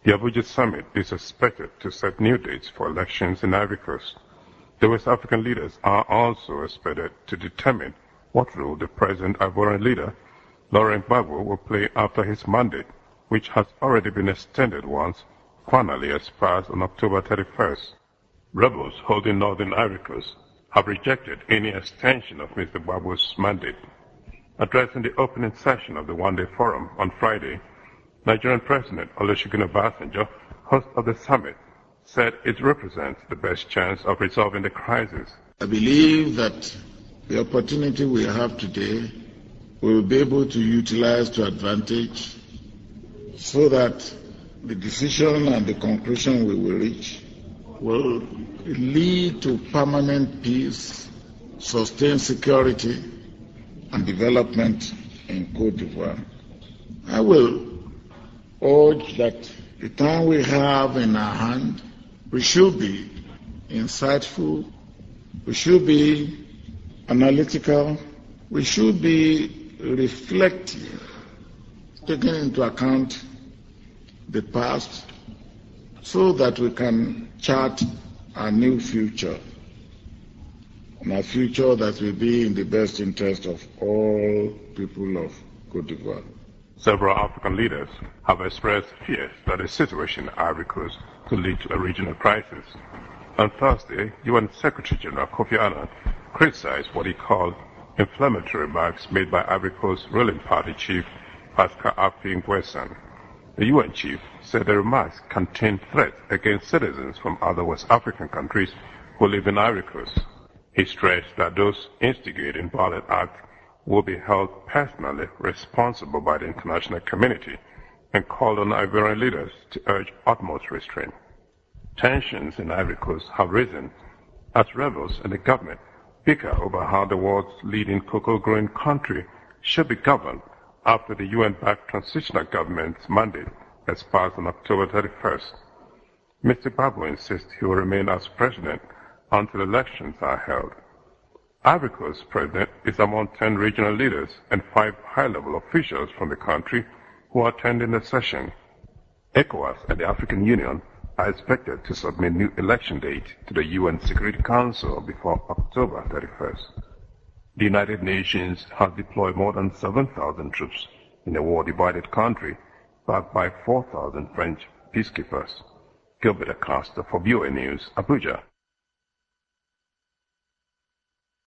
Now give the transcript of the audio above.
The Abuja summit is expected to set new dates for elections in Ivory Coast. The West African leaders are also expected to determine what role the present Ivorian leader, Laurent Gbagbo, will play after his mandate, which has already been extended once, finally expires on October 31st. Rebels holding Northern Ivory Coast have rejected any extension of Mr. Gbagbo's mandate. Addressing the opening session of the one-day forum on Friday, Nigerian President Olusegun Obasanjo, host of the summit, said it represents the best chance of resolving the crisis. I believe that the opportunity we have today we will be able to utilize to advantage so that the decision and the conclusion we will reach will lead to permanent peace, sustained security, and development in Côte d'Ivoire. I will urge that the time we have in our hand, we should be insightful, we should be analytical, we should be reflective, taking into account the past so that we can chart a new future, and a future that will be in the best interest of all people of Côte d'Ivoire. Several African leaders have expressed fears that the situation in Ivory Coast could lead to a regional crisis. On Thursday, UN Secretary General Kofi Annan criticized what he called inflammatory remarks made by Ivory Coast ruling party chief Pascal Affi N'Guessan. The UN chief said the remarks contained threats against citizens from other West African countries who live in Ivory Coast. He stressed that those instigating violent acts will be held personally responsible by the international community and called on Ivorian leaders to urge utmost restraint. Tensions in Ivory Coast have risen as rebels and the government bicker over how the world's leading cocoa-growing country should be governed after the UN-backed transitional government's mandate expires on October 31st. Mr. Gbagbo insists he will remain as president until elections are held. Ivory Coast president is among 10 regional leaders and 5 high-level officials from the country who are attending the session. ECOWAS and the African Union are expected to submit new election date to the UN Security Council before October 31st. The United Nations has deployed more than 7,000 troops in a war-divided country, backed by 4,000 French peacekeepers. Gilbert Acosta for VOA News, Abuja.